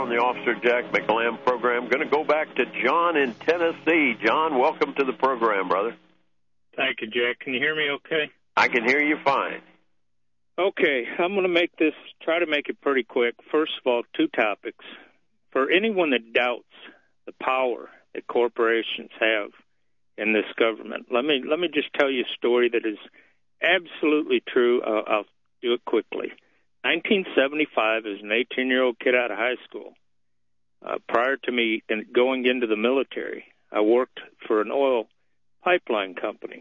on the Officer Jack McLam program. Going to go back to John in Tennessee. John, welcome to the program, brother. Thank you, Jack. Can you hear me okay? I can hear you fine. Okay, I'm going to try to make it pretty quick. First of all, two topics. For anyone that doubts the power that corporations have in this government, let me just tell you a story that is absolutely true. I'll do it quickly. 1975, as an 18-year-old kid out of high school, prior to me going into the military, I worked for an oil pipeline company.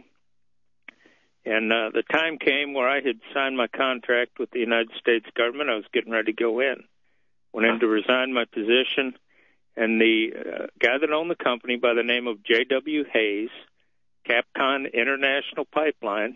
And the time came where I had signed my contract with the United States government. I was getting ready to go in. Went in to resign my position, and the guy that owned the company by the name of J.W. Hayes, Capcom International Pipeline,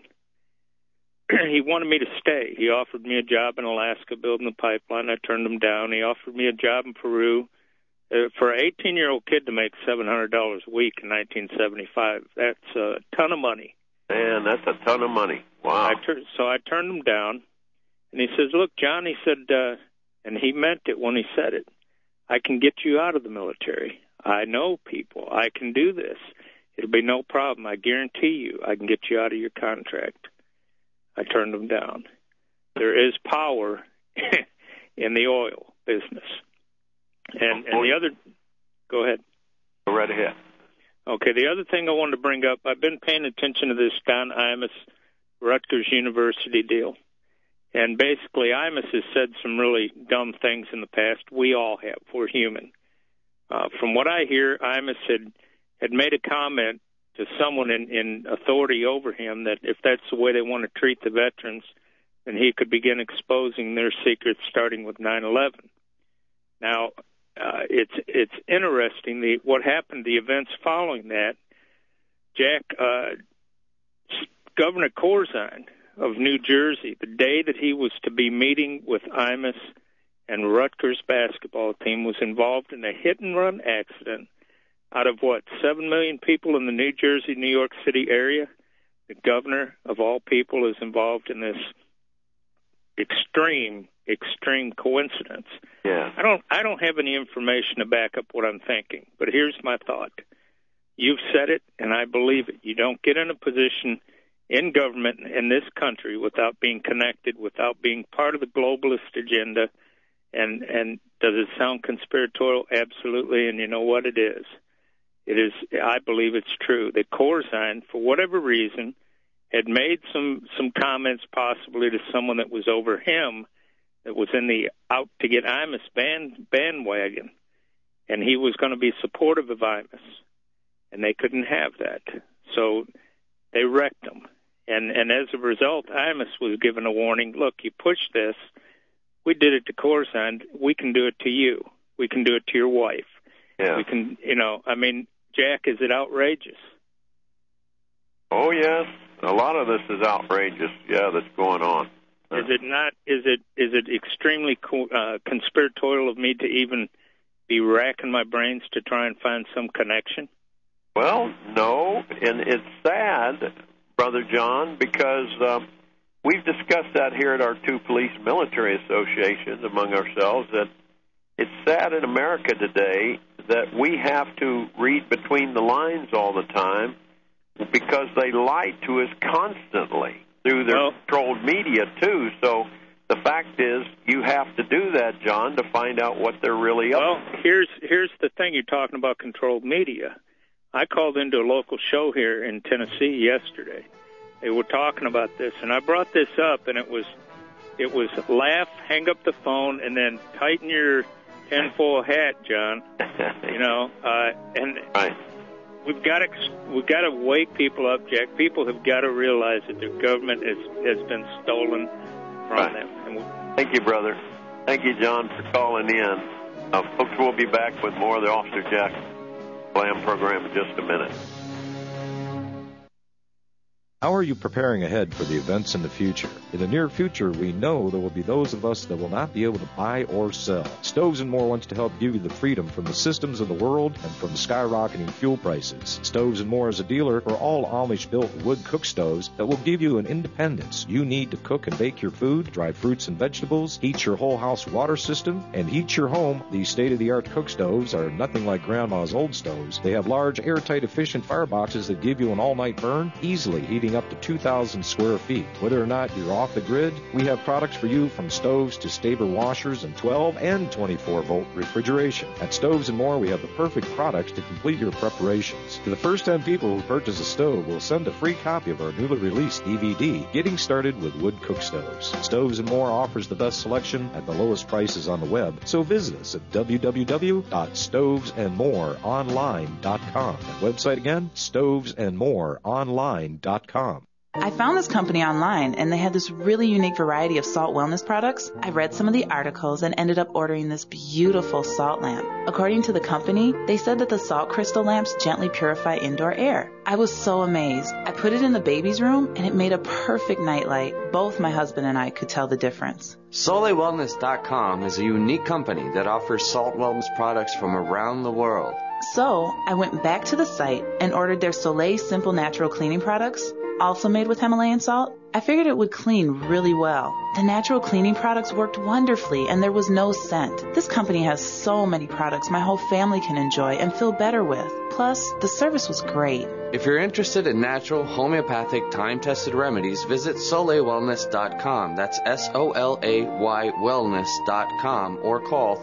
he wanted me to stay. He offered me a job in Alaska building the pipeline. I turned him down. He offered me a job in Peru. For an 18-year-old kid to make $700 a week in 1975, that's a ton of money. Man, that's a ton of money. Wow. So I turned him down, and he says, look, John, he said, and he meant it when he said it, I can get you out of the military. I know people. I can do this. It'll be no problem. I guarantee you I can get you out of your contract. I turned him down. There is power in the oil business. And the other, go ahead. Go right ahead. Okay, the other thing I wanted to bring up, I've been paying attention to this Don Imus Rutgers University deal. And basically, Imus has said some really dumb things in the past. We all have. We're human. From what I hear, Imus had made a comment to someone in authority over him that if that's the way they want to treat the veterans, then he could begin exposing their secrets starting with 9/11. Now, it's interesting what happened, the events following that. Jack, Governor Corzine of New Jersey, the day that he was to be meeting with Imus and Rutgers basketball team, was involved in a hit-and-run accident. Out of 7 million people in the New Jersey, New York City area, the governor of all people is involved in this extreme coincidence. Yeah. I don't have any information to back up what I'm thinking, but here's my thought. You've said it, and I believe it. You don't get in a position in government in this country without being connected, without being part of the globalist agenda. And does it sound conspiratorial? Absolutely. And you know what it is? It is. I believe it's true that Corzine, for whatever reason, had made some comments possibly to someone that was over him, that was in the out to get Imus bandwagon, and he was going to be supportive of Imus, and they couldn't have that. So they wrecked him. And as a result, Imus was given a warning. Look, you push this. We did it to Corzine. We can do it to you. We can do it to your wife. Yeah. We can, Jack, is it outrageous? Oh, yes. A lot of this is outrageous. Yeah, that's going on. Is it not? Is it extremely conspiratorial of me to even be racking my brains to try and find some connection? Well, no, and it's sad, Brother John, because we've discussed that here at our two police military associations among ourselves, that it's sad in America today that we have to read between the lines all the time because they lie to us constantly through their controlled media, too. So the fact is you have to do that, John, to find out what they're really up to. Well, here's the thing. You're talking about controlled media. I called into a local show here in Tennessee yesterday. They were talking about this, and I brought this up, and it was laugh, hang up the phone, and then tighten your tinfoil hat, John. And right. We've got to wake people up, Jack. People have got to realize that their government has been stolen from them. Thank you, brother. Thank you, John, for calling in. Folks, we'll be back with more of the Officer Jack Blam program in just a minute. How are you preparing ahead for the events in the future? In the near future, we know there will be those of us that will not be able to buy or sell. Stoves and More wants to help give you the freedom from the systems of the world and from skyrocketing fuel prices. Stoves and More is a dealer for all Amish-built wood cook stoves that will give you an independence you need to cook and bake your food, dry fruits and vegetables, heat your whole house water system, and heat your home. These state-of-the-art cook stoves are nothing like Grandma's old stoves. They have large, airtight, efficient fireboxes that give you an all-night burn, easily heating up to 2,000 square feet. Whether or not you're off the grid, we have products for you from stoves to Staber washers and 12 and 24-volt refrigeration. At Stoves and More, we have the perfect products to complete your preparations. To the first 10 people who purchase a stove, we'll send a free copy of our newly released DVD, Getting Started with Wood Cook Stoves. Stoves and More offers the best selection at the lowest prices on the web, so visit us at www.stovesandmoreonline.com. That website again, stovesandmoreonline.com. I found this company online, and they had this really unique variety of salt wellness products. I read some of the articles and ended up ordering this beautiful salt lamp. According to the company, they said that the salt crystal lamps gently purify indoor air. I was so amazed. I put it in the baby's room, and it made a perfect nightlight. Both my husband and I could tell the difference. SoleilWellness.com is a unique company that offers salt wellness products from around the world. So I went back to the site and ordered their Soleil Simple Natural Cleaning products, also made with Himalayan salt. I figured it would clean really well. The natural cleaning products worked wonderfully, and there was no scent. This company has so many products my whole family can enjoy and feel better with. Plus, the service was great. If you're interested in natural, homeopathic, time-tested remedies, visit SoleilWellness.com. That's SOLAY wellness.com, or call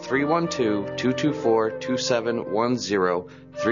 312-224-2710,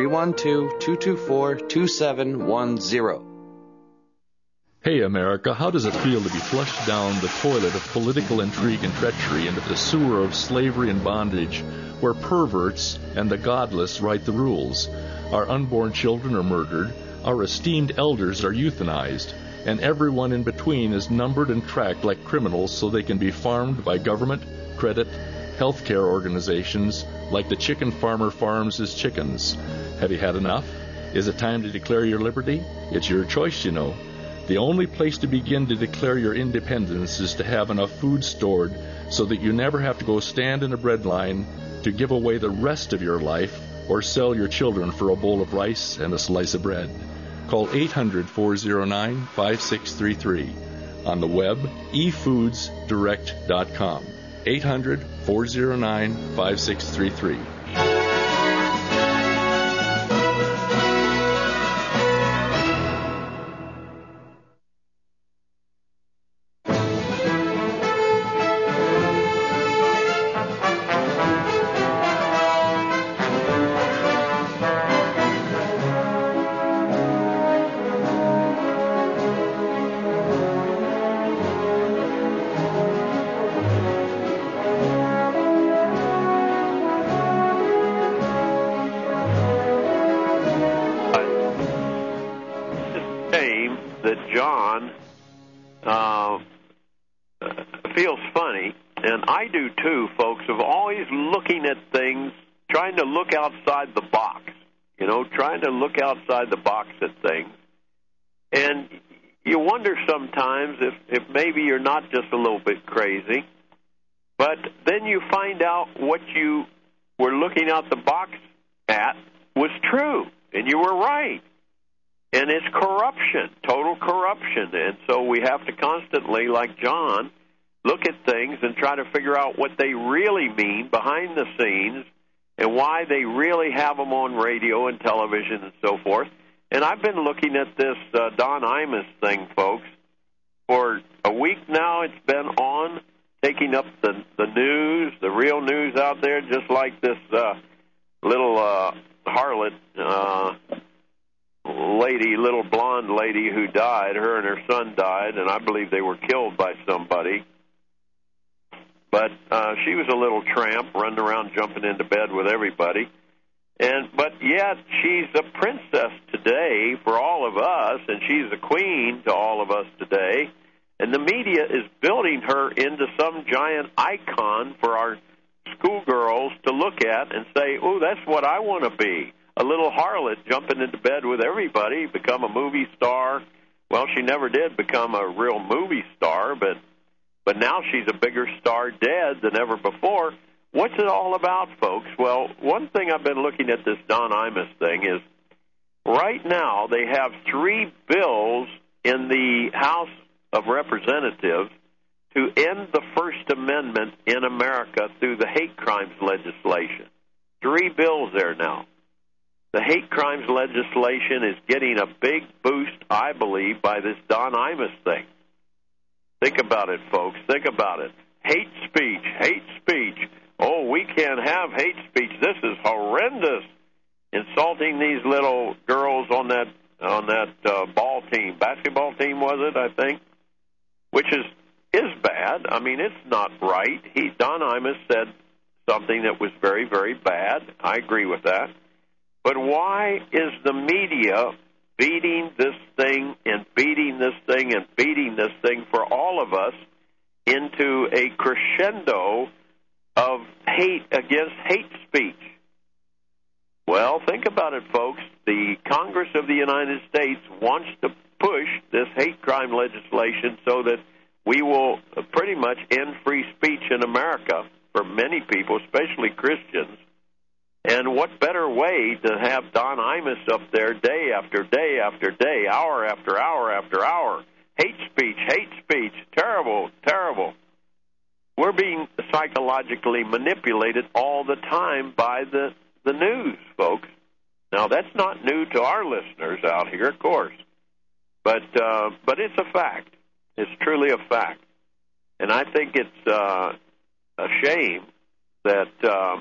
312-224-2710. Hey, America, how does it feel to be flushed down the toilet of political intrigue and treachery into the sewer of slavery and bondage, where perverts and the godless write the rules? Our unborn children are murdered, our esteemed elders are euthanized, and everyone in between is numbered and tracked like criminals so they can be farmed by government, credit, healthcare organizations like the chicken farmer farms his chickens. Have you had enough? Is it time to declare your liberty? It's your choice, you know. The only place to begin to declare your independence is to have enough food stored so that you never have to go stand in a bread line to give away the rest of your life or sell your children for a bowl of rice and a slice of bread. Call 800-409-5633. On the web, efoodsdirect.com. 800-409-5633. feels funny, and I do too, folks, of always looking at things, trying to look outside the box, trying to look outside the box at things. And you wonder sometimes if maybe you're not just a little bit crazy, but then you find out what you were looking out the box at was true, and you were right. And it's corruption, total corruption. And so we have to constantly, like John, look at things and try to figure out what they really mean behind the scenes and why they really have them on radio and television and so forth. And I've been looking at this Don Imus thing, folks, for a week now. It's been on, taking up the news, the real news out there, just like this little harlot lady, little blonde lady who died. Her and her son died, and I believe they were killed by somebody. But she was a little tramp, running around jumping into bed with everybody. But yet she's a princess today for all of us, and she's a queen to all of us today. And the media is building her into some giant icon for our schoolgirls to look at and say, "Oh, that's what I want to be." A little harlot jumping into bed with everybody, become a movie star, Well, she never did become a real movie star, but now she's a bigger star dead than ever before. What's it all about, folks? Well, one thing I've been looking at this Don Imus thing is right now they have 3 bills in the House of Representatives to end the First Amendment in America through the hate crimes legislation. 3 bills there now. The hate crimes legislation is getting a big boost, I believe, by this Don Imus thing. Think about it, folks. Think about it. Hate speech, hate speech. Oh, we can't have hate speech. This is horrendous. Insulting these little girls on that ball team, basketball team was it? I think, which is bad. I mean, it's not right. Don Imus said something that was very, very bad. I agree with that. But why is the media beating this thing and beating this thing and beating this thing for all of us into a crescendo of hate against hate speech? Well, think about it, folks. The Congress of the United States wants to push this hate crime legislation so that we will pretty much end free speech in America for many people, especially Christians. And what better way to have Don Imus up there day after day after day, hour after hour after hour? Hate speech, terrible, terrible. We're being psychologically manipulated all the time by the news, folks. Now, that's not new to our listeners out here, of course. But it's a fact. It's truly a fact. And I think it's a shame that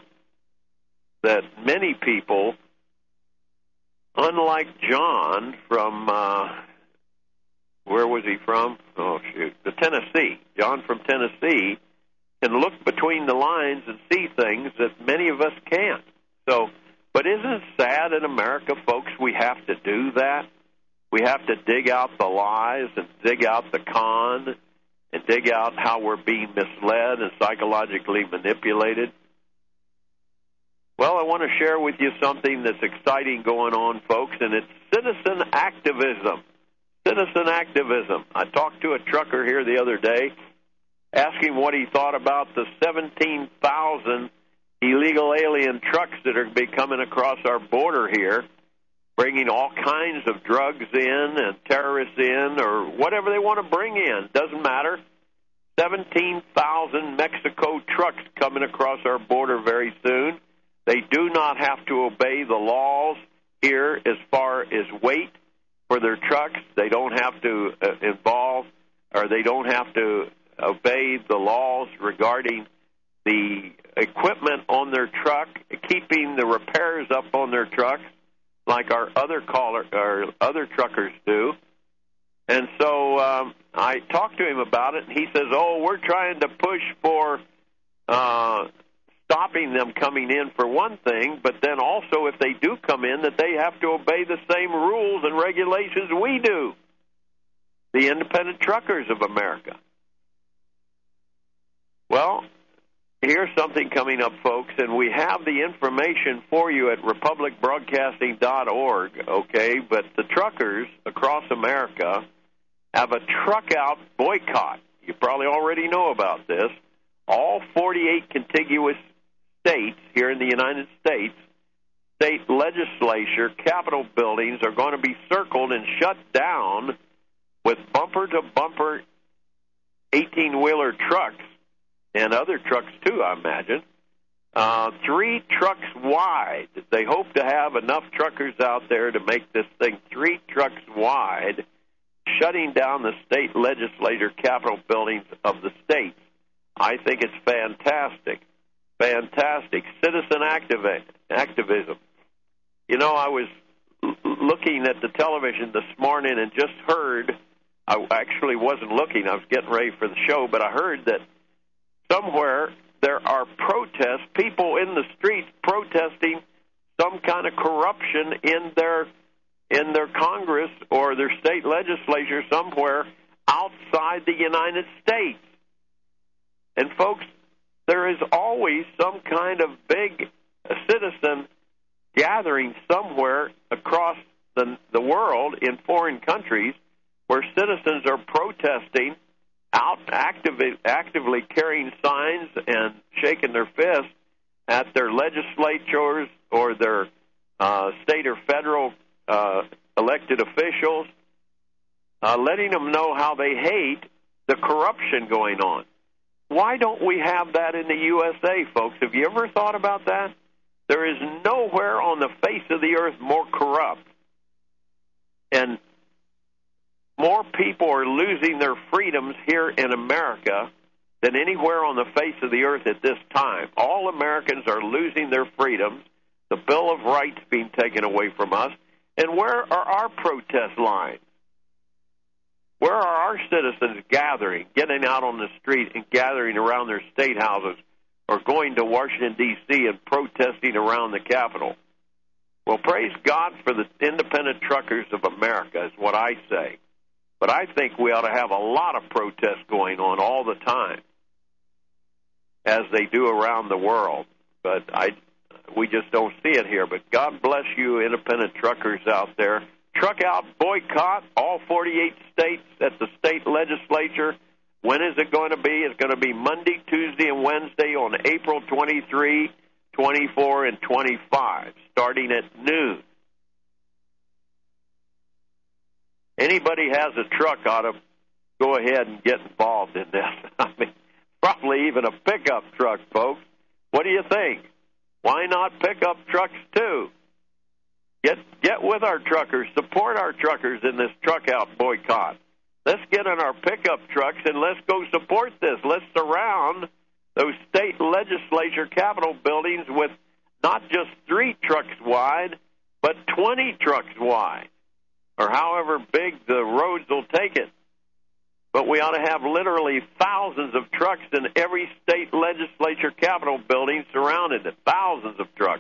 many people, unlike John from, where was he from? Oh, shoot, Tennessee. John from Tennessee can look between the lines and see things that many of us can't. So, but isn't it sad in America, folks, we have to do that? We have to dig out the lies and dig out the con and dig out how we're being misled and psychologically manipulated. Well, I want to share with you something that's exciting going on, folks, and it's citizen activism. Citizen activism. I talked to a trucker here the other day, asking what he thought about the 17,000 illegal alien trucks that are be coming across our border here, bringing all kinds of drugs in and terrorists in or whatever they want to bring in. Doesn't matter. 17,000 Mexico trucks coming across our border very soon. They do not have to obey the laws here as far as weight for their trucks. They don't have to they don't have to obey the laws regarding the equipment on their truck, keeping the repairs up on their trucks like our other truckers do. And so I talked to him about it, and he says, we're trying to push for stopping them coming in for one thing, but then also if they do come in, that they have to obey the same rules and regulations we do, the independent truckers of America. Well, here's something coming up, folks, and we have the information for you at republicbroadcasting.org, okay? But the truckers across America have a truck-out boycott. You probably already know about this. All 48 contiguous states here in the United States, state legislature, Capitol buildings are going to be circled and shut down with bumper-to-bumper 18-wheeler trucks, and other trucks too, I imagine, 3 trucks wide. They hope to have enough truckers out there to make this thing 3 trucks wide, shutting down the state legislature Capitol buildings of the states. I think it's fantastic. Fantastic. Citizen activism. You know, I was looking at the television this morning and just heard, I actually wasn't looking, I was getting ready for the show, but I heard that somewhere there are protests, people in the streets protesting some kind of corruption in their Congress or their state legislature somewhere outside the United States. And folks, there is always some kind of big citizen gathering somewhere across the world in foreign countries where citizens are protesting, out actively carrying signs and shaking their fists at their legislatures or their state or federal elected officials, letting them know how they hate the corruption going on. Why don't we have that in the USA, folks? Have you ever thought about that? There is nowhere on the face of the earth more corrupt, and more people are losing their freedoms here in America than anywhere on the face of the earth at this time. All Americans are losing their freedoms, the Bill of Rights being taken away from us, and where are our protest lines? Where are our citizens gathering, getting out on the street and gathering around their state houses or going to Washington, D.C. and protesting around the Capitol? Well, praise God for the independent truckers of America is what I say. But I think we ought to have a lot of protests going on all the time, as they do around the world. But we just don't see it here. But God bless you, independent truckers out there. Truck out boycott, all 48 states at the state legislature. When is it going to be? It's going to be Monday, Tuesday, and Wednesday on April 23, 24, and 25, starting at noon. Anybody has a truck ought to go ahead and get involved in this. I mean, probably even a pickup truck, folks. What do you think? Why not pickup trucks too? Get with our truckers, support our truckers in this truck out boycott. Let's get in our pickup trucks and let's go support this. Let's surround those state legislature capitol buildings with not just 3 trucks wide, but 20 trucks wide, or however big the roads will take it. But we ought to have literally thousands of trucks in every state legislature capitol building surrounded it, thousands of trucks.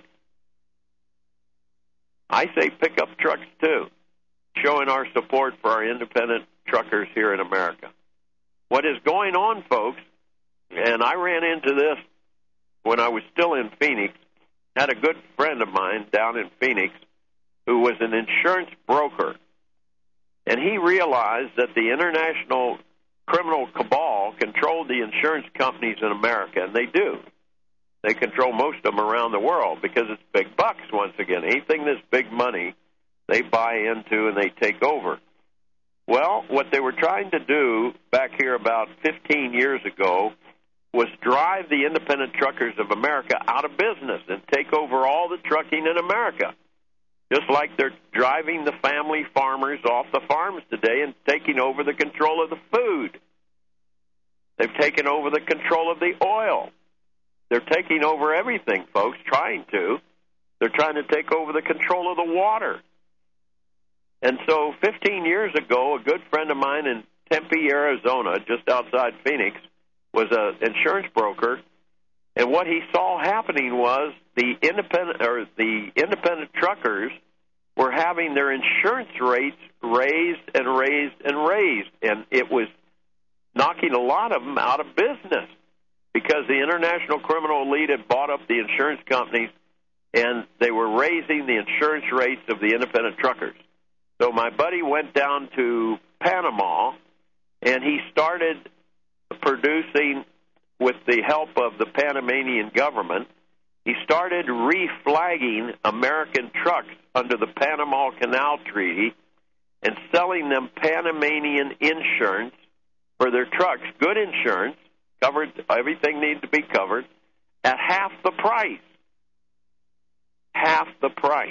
I say pickup trucks too, showing our support for our independent truckers here in America. What is going on, folks, and I ran into this when I was still in Phoenix, had a good friend of mine down in Phoenix who was an insurance broker. And he realized that the international criminal cabal controlled the insurance companies in America, and they do. They control most of them around the world because it's big bucks, once again. Anything that's big money, they buy into and they take over. Well, what they were trying to do back here about 15 years ago was drive the independent truckers of America out of business and take over all the trucking in America. Just like they're driving the family farmers off the farms today and taking over the control of the food. They've taken over the control of the oil. They're taking over everything, folks, trying to. They're trying to take over the control of the water. And so 15 years ago, a good friend of mine in Tempe, Arizona, just outside Phoenix, was an insurance broker. And what he saw happening was the independent truckers were having their insurance rates raised and raised and raised, and it was knocking a lot of them out of business because the international criminal elite had bought up the insurance companies, and they were raising the insurance rates of the independent truckers. So my buddy went down to Panama, and he started producing, with the help of the Panamanian government, he started reflagging American trucks under the Panama Canal Treaty and selling them Panamanian insurance for their trucks, good insurance, covered, everything needed to be covered, at half the price. Half the price.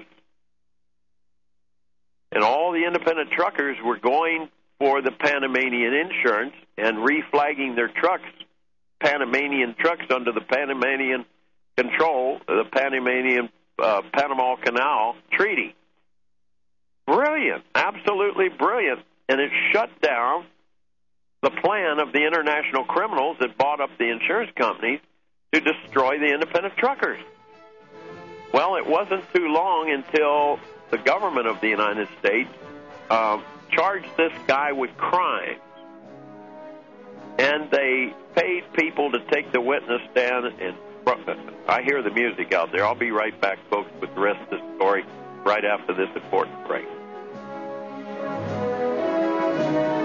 And all the independent truckers were going for the Panamanian insurance and reflagging their trucks, Panamanian trucks, under the Panamanian control, the Panamanian Panama Canal Treaty. Brilliant, absolutely brilliant. And it shut down the plan of the international criminals that bought up the insurance companies to destroy the independent truckers. Well, it wasn't too long until the government of the United States charged this guy with crimes. And they paid people to take the witness stand. And I hear the music out there. I'll be right back, folks, with the rest of the story right after this important break.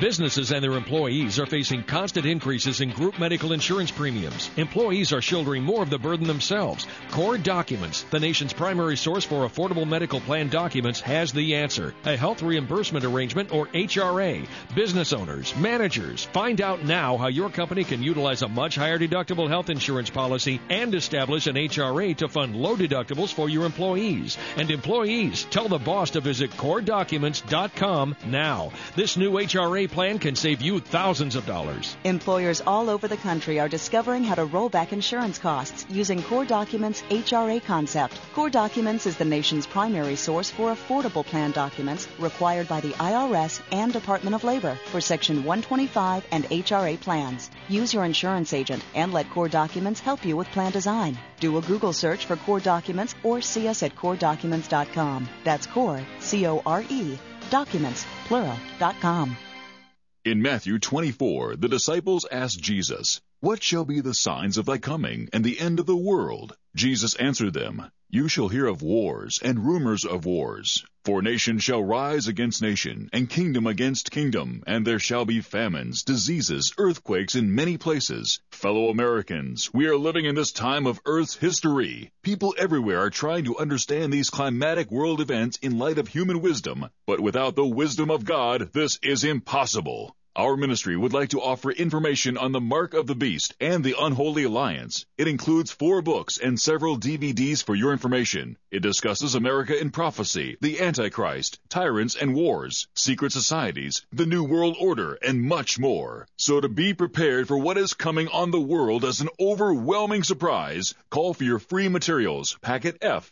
Businesses and their employees are facing constant increases in group medical insurance premiums. Employees are shouldering more of the burden themselves. Core Documents, the nation's primary source for affordable medical plan documents, has the answer. A health reimbursement arrangement, or HRA. Business owners, managers, find out now how your company can utilize a much higher deductible health insurance policy and establish an HRA to fund low deductibles for your employees. And employees, tell the boss to visit CoreDocuments.com now. This new HRA plan can save you thousands of dollars. Employers all over the country are discovering how to roll back insurance costs using Core Documents' HRA concept. Core Documents is the nation's primary source for affordable plan documents required by the IRS and Department of Labor for Section 125 and HRA plans. Use your insurance agent and let Core Documents help you with plan design. Do a Google search for Core Documents or see us at CoreDocuments.com. That's Core, C-O-R-E, Documents, plural.com. In Matthew 24, the disciples asked Jesus, "What shall be the signs of thy coming and the end of the world?" Jesus answered them, "You shall hear of wars and rumors of wars. For nation shall rise against nation, and kingdom against kingdom, and there shall be famines, diseases, earthquakes in many places." Fellow Americans, we are living in this time of Earth's history. People everywhere are trying to understand these climatic world events in light of human wisdom, but without the wisdom of God, this is impossible. Our ministry would like to offer information on the Mark of the Beast and the Unholy Alliance. It includes 4 books and several DVDs for your information. It discusses America in prophecy, the Antichrist, tyrants and wars, secret societies, the New World Order, and much more. So to be prepared for what is coming on the world as an overwhelming surprise, call for your free materials, Packet F,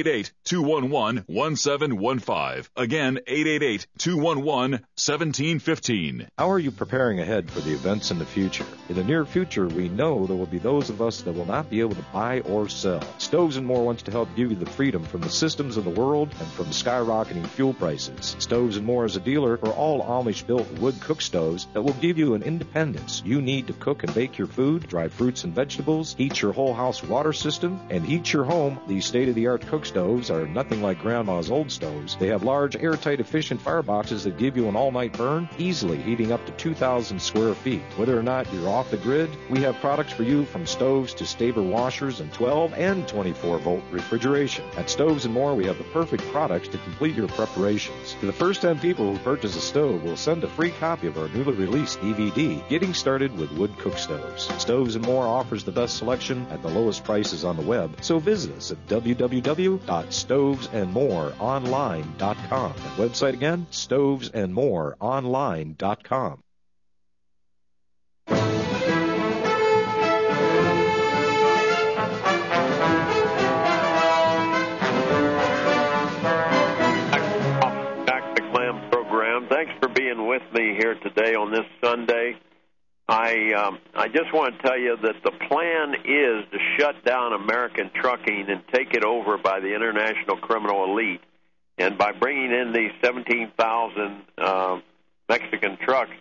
888-211-1715. Again, 888-211-1715. How are you preparing ahead for the events in the future? In the near future, we know there will be those of us that will not be able to buy or sell. Stoves and More wants to help give you the freedom from the systems of the world and from skyrocketing fuel prices. Stoves and More is a dealer for all Amish-built wood cook stoves that will give you an independence you need to cook and bake your food, dry fruits and vegetables, heat your whole house water system, and heat your home. These state-of-the-art cook stoves are nothing like Grandma's old stoves. They have large, airtight, efficient fireboxes that give you an all-night burn, easily heating up to 2,000 square feet. Whether or not you're off the grid, we have products for you from stoves to Staber washers and 12 and 24-volt refrigeration. At Stoves and More, we have the perfect products to complete your preparations. To the first 10 people who purchase a stove, we'll send a free copy of our newly released DVD, Getting Started with Wood Cook Stoves. Stoves and More offers the best selection at the lowest prices on the web, so visit us at www.stovesandmoreonline.com. That website again, stovesandmoreonline.com. Thanks for being with me here today on this Sunday. I just want to tell you that the plan is to shut down American trucking and take it over by the international criminal elite. And by bringing in these 17,000 Mexican trucks,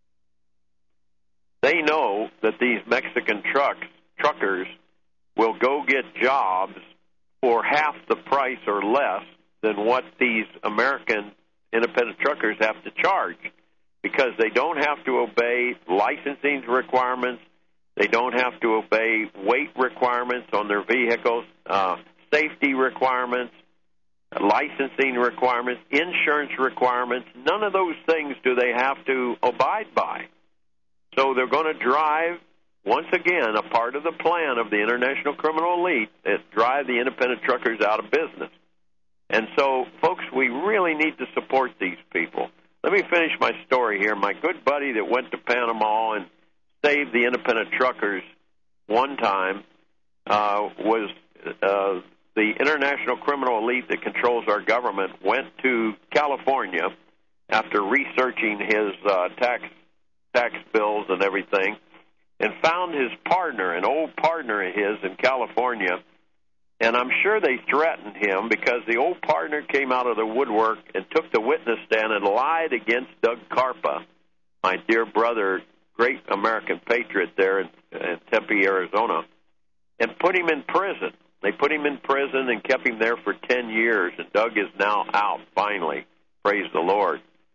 they know that these Mexican truckers will go get jobs for half the price or less than what these American independent truckers have to charge, because they don't have to obey licensing requirements, they don't have to obey weight requirements on their vehicles, safety requirements, licensing requirements, insurance requirements. None of those things do they have to abide by. So they're going to drive, once again, a part of the plan of the international criminal elite that drive the independent truckers out of business. And so, folks, we really need to support these people. Let me finish my story here. My good buddy that went to Panama and saved the independent truckers one time was the international criminal elite that controls our government went to California after researching his tax bills and everything, and found his partner, an old partner of his in California. And I'm sure they threatened him because the old partner came out of the woodwork and took the witness stand and lied against Doug Carpa, my dear brother, great American patriot there in Tempe, Arizona, and put him in prison. They put him in prison and kept him there for 10 years, and Doug is now out, finally. Praise the Lord.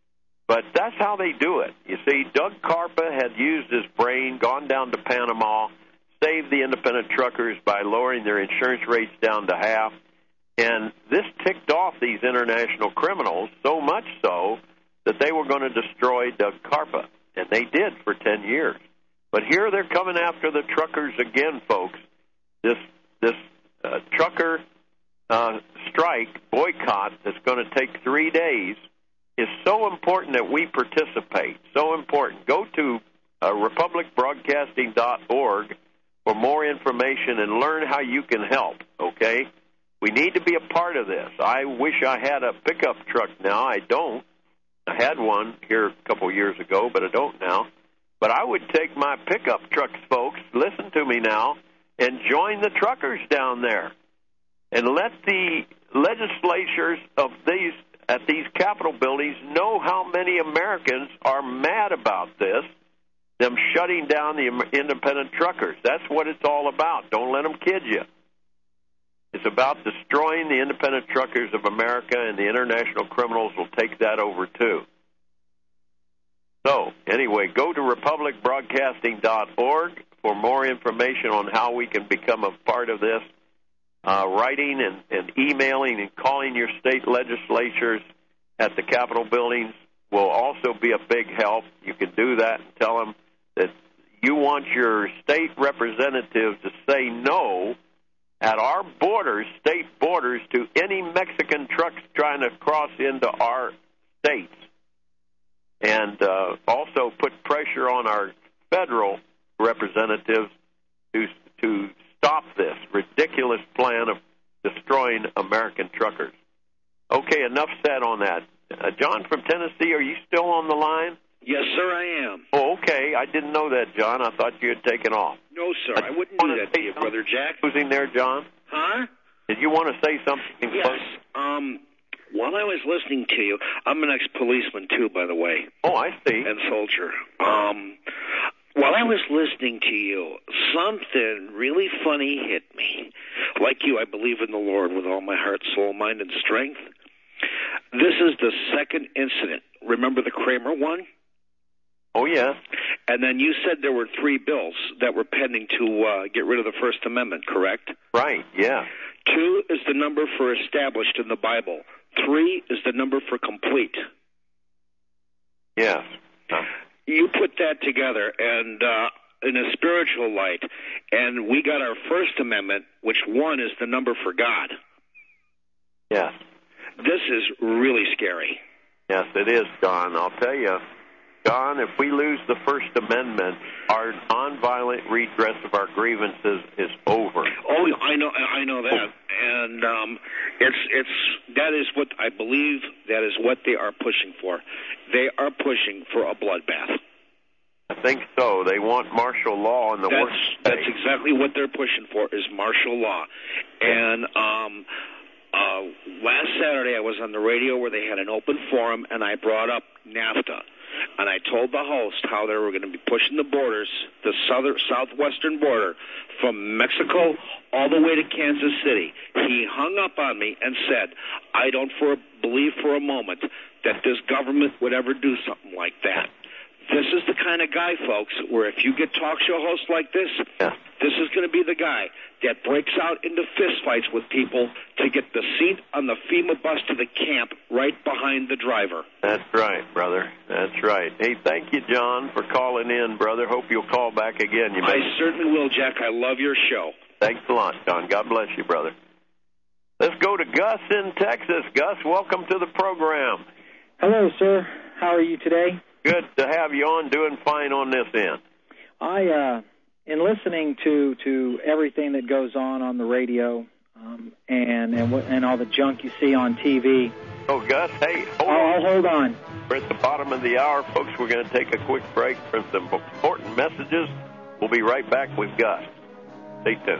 But that's how they do it. You see, Doug Carpa had used his brain, gone down to Panama, saved the independent truckers by lowering their insurance rates down to half. And this ticked off these international criminals so much so that they were going to destroy Doug Carpa. And they did for 10 years. But here they're coming after the truckers again, folks. This trucker strike, boycott, that's going to take 3 days is so important that we participate. So important. Go to republicbroadcasting.org for more information and learn how you can help, okay? We need to be a part of this. I wish I had a pickup truck now. I don't. I had one here a couple years ago, but I don't now. But I would take my pickup trucks, folks, listen to me now, and join the truckers down there. And let the legislatures of these at these Capitol buildings know how many Americans are mad about this, them shutting down the independent truckers. That's what it's all about. Don't let them kid you. It's about destroying the independent truckers of America, and the international criminals will take that over too. So, anyway, go to republicbroadcasting.org for more information on how we can become a part of this. Writing and emailing and calling your state legislatures at the Capitol buildings will also be a big help. You can do that and tell them that you want your state representative to say no at our borders, state borders, to any Mexican trucks trying to cross into our states. And also put pressure on our federal representatives to stop this ridiculous plan of destroying American truckers. Okay, enough said on that. John from Tennessee, are you still on the line? Yes, sir, I am. Oh, okay. I didn't know that, John. I thought you had taken off. No, sir. I wouldn't do that to you, Brother Jack. Who's in there, John? Huh? Did you want to say something? Yes. While I was listening to you, I'm an ex-policeman, too, by the way. Oh, I see. And soldier. While I was listening to you, something really funny hit me. Like you, I believe in the Lord with all my heart, soul, mind, and strength. This is the second incident. Remember the Kramer one? Oh, yeah. And then you said there were 3 bills that were pending to get rid of the First Amendment, correct? Right, yeah. 2 is the number for established in the Bible. 3 is the number for complete. Yes. You put that together and in a spiritual light, and we got our First Amendment, which 1 is the number for God. Yes. This is really scary. Yes, it is, John. I'll tell you, John, if we lose the First Amendment, our nonviolent redress of our grievances is over. Oh, I know that, and that is what I believe. That is what they are pushing for. They are pushing for a bloodbath. I think so. They want martial law in the workplace. That's exactly what they're pushing for, is martial law. And last Saturday I was on the radio where they had an open forum, and I brought up NAFTA. And I told the host how they were going to be pushing the borders, the southwestern border, from Mexico all the way to Kansas City. He hung up on me and said, I don't believe for a moment that this government would ever do something like that. This is the kind of guy, folks, where if you get talk show hosts like this, this is going to be the guy that breaks out into fistfights with people to get the seat on the FEMA bus to the camp right behind the driver. That's right, brother. That's right. Hey, thank you, John, for calling in, brother. Hope you'll call back again. I certainly will, Jack. I love your show. Thanks a lot, John. God bless you, brother. Let's go to Gus in Texas. Gus, welcome to the program. Hello, sir. How are you today? Good to have you on. Doing fine on this end. In listening to everything that goes on the radio, and all the junk you see on TV. Oh, Gus, hey, hold on. We're at the bottom of the hour, folks. We're going to take a quick break for some important messages. We'll be right back with Gus. Stay tuned.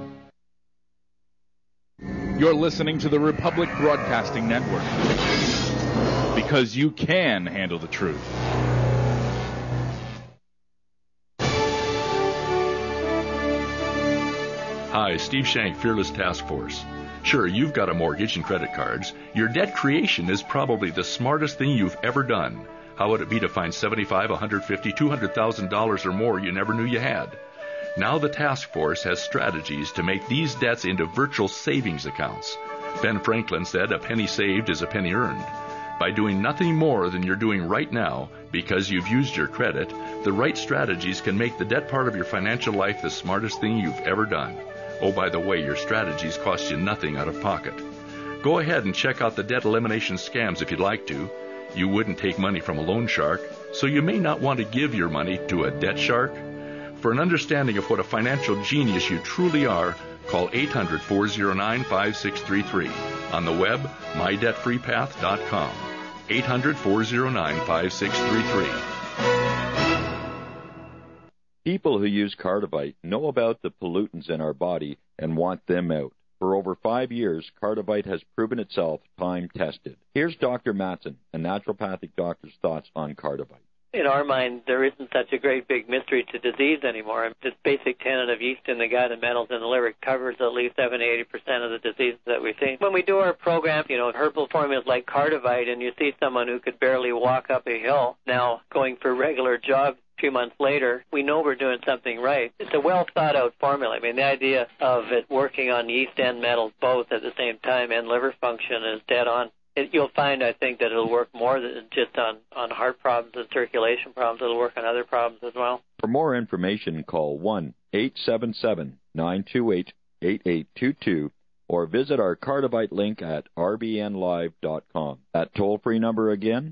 You're listening to the Republic Broadcasting Network. because you can handle the truth. Hi, Steve Shank, Fearless Task Force. Sure, you've got a mortgage and credit cards. Your debt creation is probably the smartest thing you've ever done. How would it be to find $75,000, $150,000, $200,000 or more you never knew you had? Now the task force has strategies to make these debts into virtual savings accounts. Ben Franklin said a penny saved is a penny earned. By doing nothing more than you're doing right now because you've used your credit, the right strategies can make the debt part of your financial life the smartest thing you've ever done. Oh, by the way, your strategies cost you nothing out of pocket. Go ahead and check out the debt elimination scams if you'd like to. You wouldn't take money from a loan shark, so you may not want to give your money to a debt shark. For an understanding of what a financial genius you truly are, call 800-409-5633. On the web, mydebtfreepath.com. 800-409-5633. People who use Cardivite know about the pollutants in our body and want them out. For over 5 years, Cardivite has proven itself time-tested. Here's Dr. Mattson, a naturopathic doctor's thoughts on Cardivite. In our mind, there isn't such a great big mystery to disease anymore. This basic tenet of yeast in the gut and metals in the liver covers at least 70-80% of the diseases that we see. When we do our program, herbal formulas like Cardivite, and you see someone who could barely walk up a hill now going for regular jogs, a few months later, we know we're doing something right. It's a well-thought-out formula. I mean, the idea of it working on yeast and metals both at the same time and liver function is dead on. You'll find, I think, that it'll work more than just on heart problems and circulation problems. It'll work on other problems as well. For more information, call 1-877-928-8822 or visit our Cardivite link at rbnlive.com. That toll-free number again,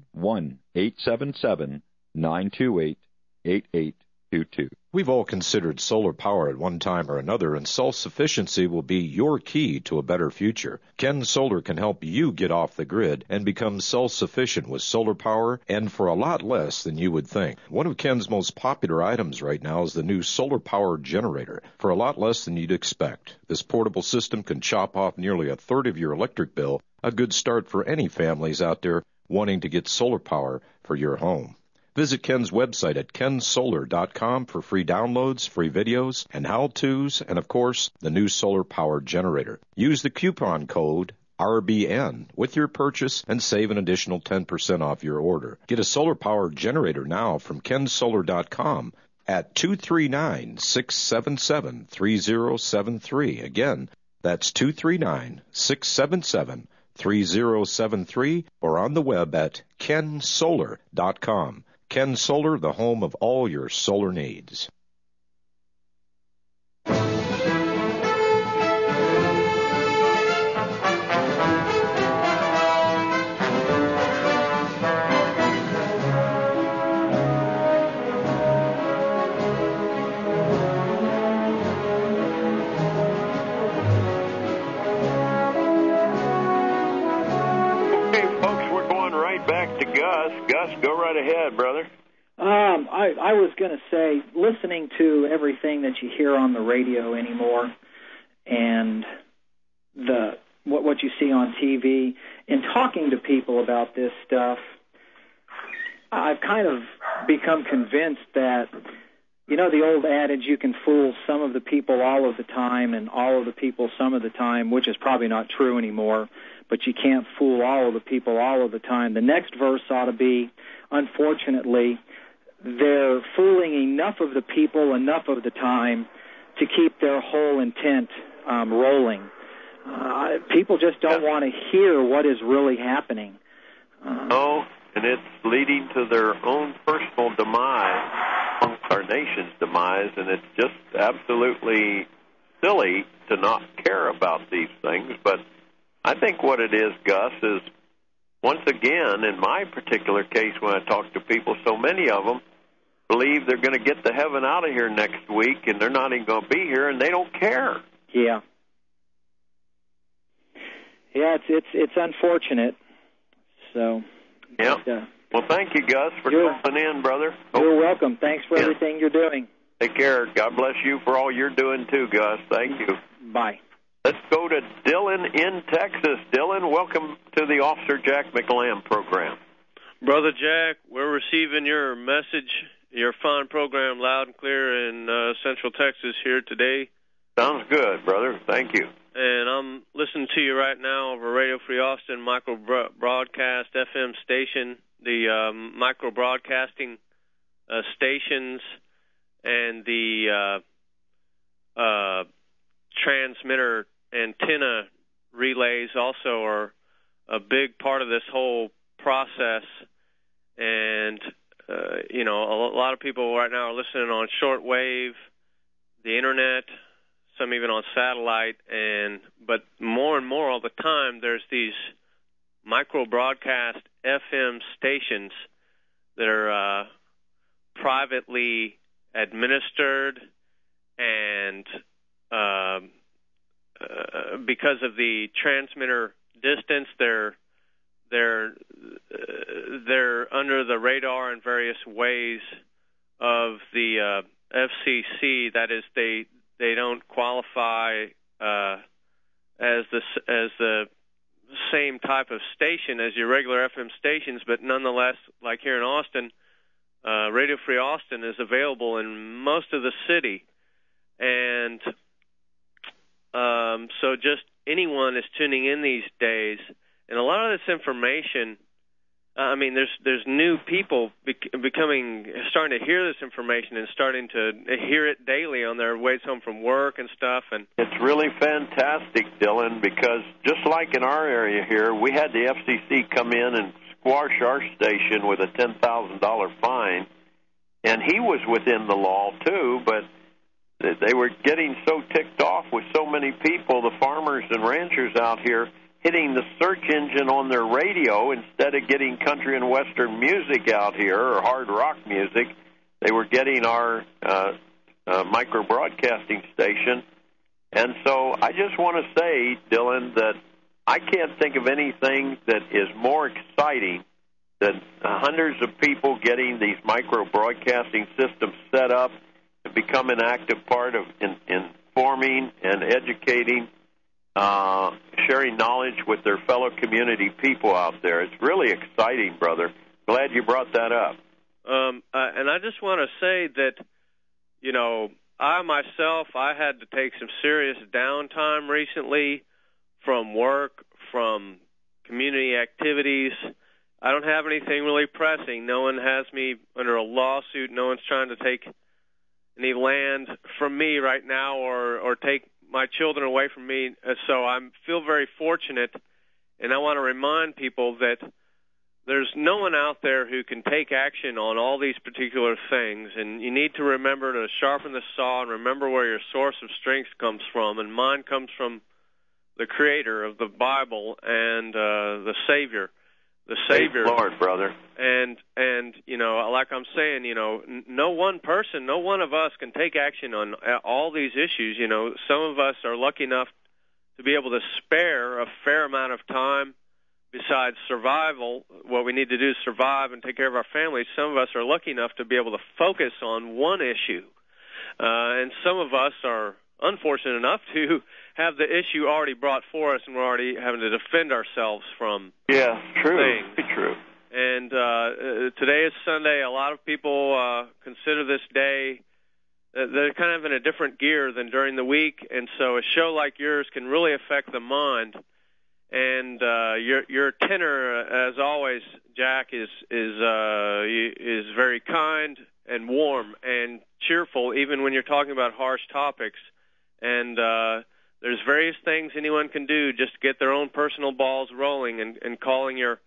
1-877-928-8822. We've all considered solar power at one time or another, and self-sufficiency will be your key to a better future. Ken Solar can help you get off the grid and become self-sufficient with solar power, and for a lot less than you would think. One of Ken's most popular items right now is the new solar power generator, for a lot less than you'd expect. This portable system can chop off nearly a third of your electric bill, a good start for any families out there wanting to get solar power for your home. Visit Ken's website at kensolar.com for free downloads, free videos, and how-tos, and, of course, the new solar power generator. Use the coupon code RBN with your purchase and save an additional 10% off your order. Get a solar power generator now from kensolar.com at 239-677-3073. Again, that's 239-677-3073 or on the web at kensolar.com. Ken Solar, the home of all your solar needs. Gus, go right ahead, brother. I was going to say, listening to everything that you hear on the radio anymore and what you see on TV and talking to people about this stuff, I've kind of become convinced that, the old adage, you can fool some of the people all of the time and all of the people some of the time, which is probably not true anymore, but you can't fool all of the people all of the time. The next verse ought to be, unfortunately, they're fooling enough of the people enough of the time to keep their whole intent rolling. People just don't want to hear what is really happening. And it's leading to their own personal demise, our nation's demise, and it's just absolutely silly to not care about these things. But I think what it is, Gus, is once again, in my particular case, when I talk to people, so many of them believe they're going to get to heaven out of here next week, and they're not even going to be here, and they don't care. Yeah. Yeah, it's unfortunate. So. Yeah. Well, thank you, Gus, for calling in, brother. You're welcome. Thanks for everything you're doing. Take care. God bless you for all you're doing, too, Gus. Thank you. Bye. Let's go to Dylan in Texas. Dylan, welcome to the Officer Jack McLamb program. Brother Jack, we're receiving your message, your fine program, loud and clear in Central Texas here today. Sounds good, brother. Thank you. And I'm listening to you right now over Radio Free Austin micro broadcast FM station, the micro broadcasting stations, and the transmitter antenna relays also are a big part of this whole process. And a lot of people right now are listening on shortwave, the internet, some even on satellite, but more and more all the time there's these micro broadcast FM stations that are privately administered, and because of the transmitter distance, they're under the radar in various ways of the FCC. That is, they don't qualify as the same type of station as your regular FM stations, but nonetheless, like here in Austin, Radio Free Austin is available in most of the city. And so just anyone is tuning in these days. And a lot of this information, there's new people starting to hear this information and starting to hear it daily on their ways home from work and stuff. And it's really fantastic, Dylan, because just like in our area here, we had the FCC come in and squash our station with a $10,000 fine, and he was within the law too, but they were getting so ticked off with so many people, the farmers and ranchers out here, hitting the search engine on their radio instead of getting country and western music out here or hard rock music. They were getting our micro broadcasting station. And so I just want to say, Dylan, that I can't think of anything that is more exciting than hundreds of people getting these micro broadcasting systems set up and become an active part of informing and educating, sharing knowledge with their fellow community people out there. It's really exciting, brother. Glad you brought that up. And I just want to say that, I had to take some serious downtime recently from work, from community activities. I don't have anything really pressing. No one has me under a lawsuit. No one's trying to take any land from me right now or take my children away from me. So I feel very fortunate, and I want to remind people that there's no one out there who can take action on all these particular things, and you need to remember to sharpen the saw and remember where your source of strength comes from, and mine comes from the Creator of the Bible and the Savior. The Savior, Praise Lord, brother. And like I'm saying, no one person, no one of us can take action on all these issues. Some of us are lucky enough to be able to spare a fair amount of time besides survival. What we need to do is survive and take care of our families. Some of us are lucky enough to be able to focus on one issue. And some of us are unfortunate enough to have the issue already brought for us, and we're already having to defend ourselves from true, things. True. And today is Sunday. A lot of people consider this day, they're kind of in a different gear than during the week, and so a show like yours can really affect the mind. And your tenor, as always, Jack, is very kind and warm and cheerful, even when you're talking about harsh topics. And there's various things anyone can do just to get their own personal balls rolling, and calling your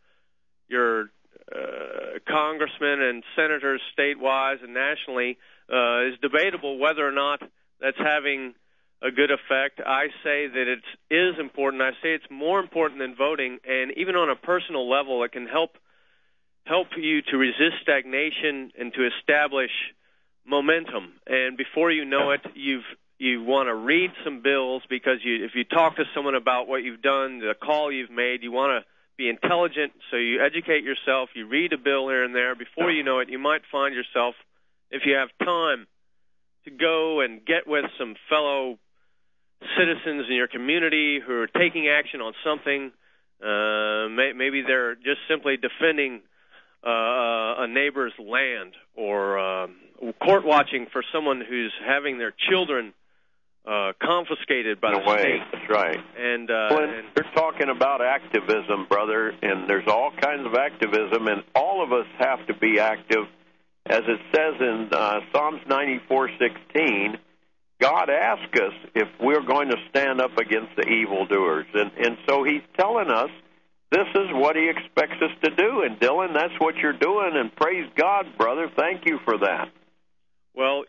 congressmen and senators statewide and nationally is debatable whether or not that's having a good effect. I say that it is important. I say it's more important than voting, and even on a personal level, it can help you to resist stagnation and to establish momentum. And before you know it, you want to read some bills, because if you talk to someone about what you've done, the call you've made, you want to be intelligent, so you educate yourself, you read a bill here and there. Before you know it, you might find yourself, if you have time, to go and get with some fellow citizens in your community who are taking action on something. Maybe they're just simply defending a neighbor's land, or court watching for someone who's having their children confiscated by the state. That's right. And you're talking about activism, brother, and there's all kinds of activism, and all of us have to be active. As it says in Psalms 94:16, God asks us if we're going to stand up against the evildoers. And so he's telling us this is what he expects us to do. And, Dylan, that's what you're doing, and praise God, brother. Thank you for that. Well,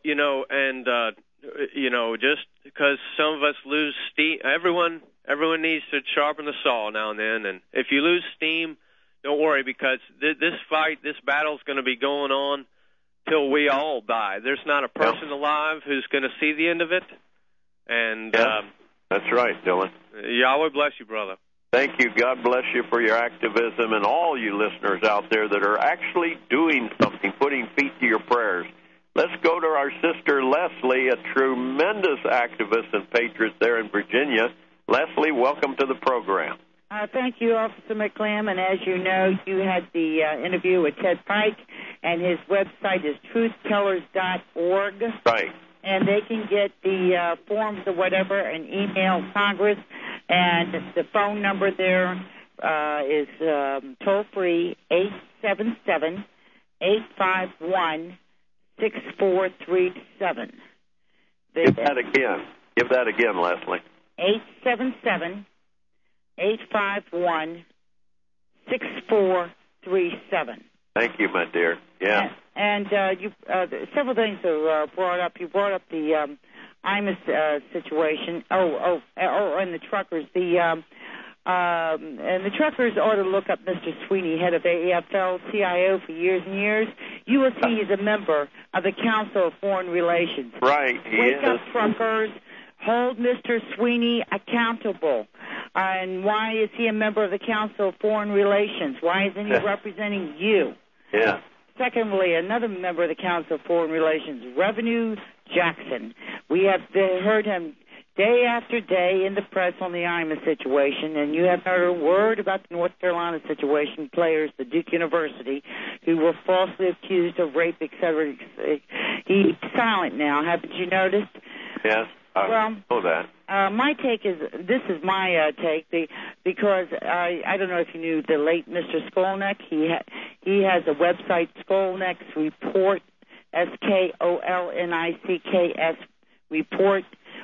just because some of us lose steam, everyone needs to sharpen the saw now and then. And if you lose steam, don't worry, because this battle's going to be going on till we all die. There's not a person alive who's going to see the end of it. And that's right, Dylan. Yahweh bless you, brother. Thank you. God bless you for your activism, and all you listeners out there that are actually doing something, putting feet to your prayers. Let's go to our sister Leslie, a tremendous activist and patriot there in Virginia. Leslie, welcome to the program. Thank you, Officer McClam. And as you know, you had the interview with Ted Pike, and his website is truthtellers.org. Right. And they can get the forms or whatever and email Congress. And the phone number there is toll-free 877-851-6437. Give that again, Leslie. 877-851-6437. Thank you, my dear. Yeah. And you several things are brought up. You brought up the IMUS situation. And the truckers. And the truckers ought to look up Mr. Sweeney, head of AFL-CIO for years and years. You will see he's a member of the Council of Foreign Relations. Right, he is. Wake up, truckers. Hold Mr. Sweeney accountable. And why is he a member of the Council of Foreign Relations? Why isn't he representing you? Yeah. Secondly, another member of the Council of Foreign Relations, Revenue Jackson. We have heard him day after day in the press on the IMA situation, and you haven't heard a word about the North Carolina situation, players, the Duke University, who were falsely accused of rape, etc. He's silent now. Haven't you noticed? Yes. Well, know that. My take is, this is my take, because I don't know if you knew the late Mr. Skolnick. He has a website, Skolnick's Report, SKOLNICKS Report,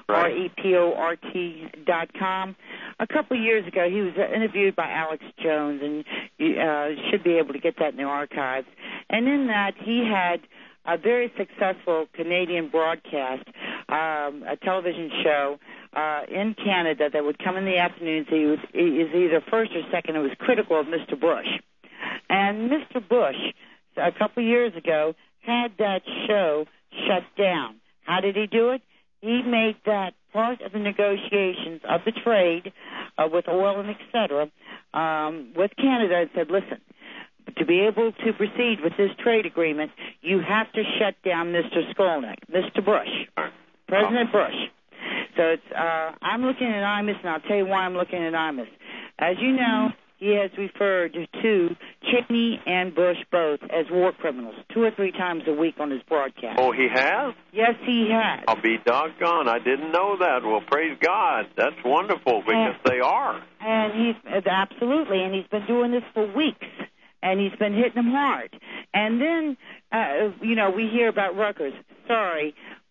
REPORT.com. A couple of years ago, he was interviewed by Alex Jones, and you should be able to get that in the archives. And in that, he had a very successful Canadian broadcast, a television show in Canada that would come in the afternoons. He was either first or second. It was critical of Mr. Bush. And Mr. Bush, a couple of years ago, had that show shut down. How did he do it? He made that part of the negotiations of the trade with oil and et cetera with Canada and said, listen, to be able to proceed with this trade agreement, you have to shut down Mr. Skolnick, Mr. Bush, President Bush. So it's, I'm looking at IMUS, and I'll tell you why I'm looking at IMUS. As you know, he has referred to Cheney and Bush both as war criminals 2 or 3 times a week on his broadcast. Oh, he has? Yes, he has. I'll be doggone. I didn't know that. Well, praise God. That's wonderful, because they are. And he's absolutely, and he's been doing this for weeks. And he's been hitting them hard. And then, we hear about Rutgers. Sorry,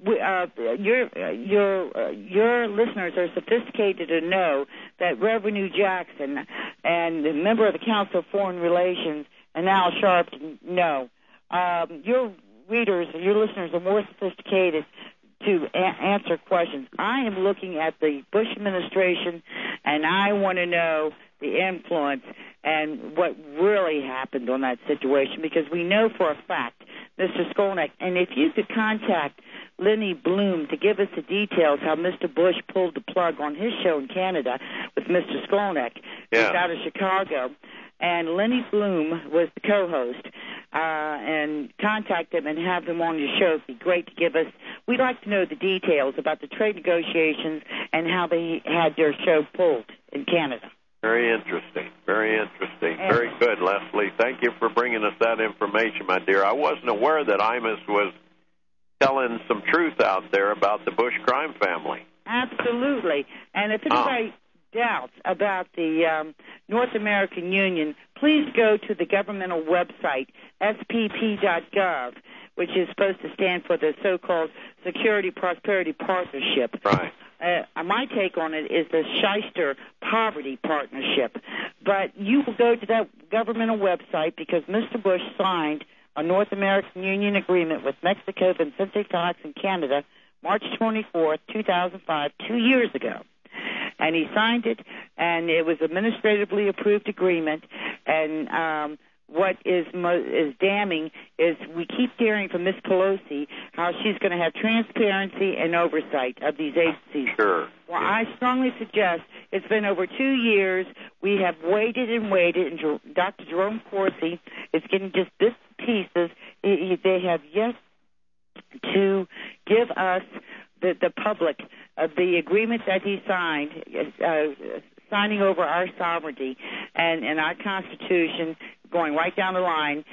your listeners are sophisticated to know that Revenue Jackson and the member of the Council of Foreign Relations and Al Sharpton, no. Your readers, your listeners are more sophisticated to answer questions. I am looking at the Bush administration, and I want to know the influence and what really happened on that situation, because we know for a fact, Mr. Skolnick, and if you could contact Lenny Bloom to give us the details how Mr. Bush pulled the plug on his show in Canada with Mr. Skolnick, who's out of Chicago, and Lenny Bloom was the co-host, and contact him and have him on your show. It'd be great to give us, we'd like to know the details about the trade negotiations and how they had their show pulled in Canada. Very interesting. Very interesting. Very good, Leslie. Thank you for bringing us that information, my dear. I wasn't aware that Imus was telling some truth out there about the Bush crime family. Absolutely. And if anybody doubts about the North American Union, please go to the governmental website, spp.gov, which is supposed to stand for the so-called Security Prosperity Partnership. Right. My take on it is the Shyster Poverty Partnership. But you will go to that governmental website because Mr. Bush signed a North American Union agreement with Mexico, Vicente Fox, and Canada March 24, 2005, 2 years ago. And he signed it, and it was administratively approved agreement. And what is damning is we keep hearing from Ms. Pelosi how she's going to have transparency and oversight of these agencies. Sure. Well, I strongly suggest it's been over 2 years. We have waited and waited, and Dr. Jerome Corsi is getting just bits and pieces. They have yet to give us, the public, the agreement that he signed, signing over our sovereignty and our Constitution, going right down the line.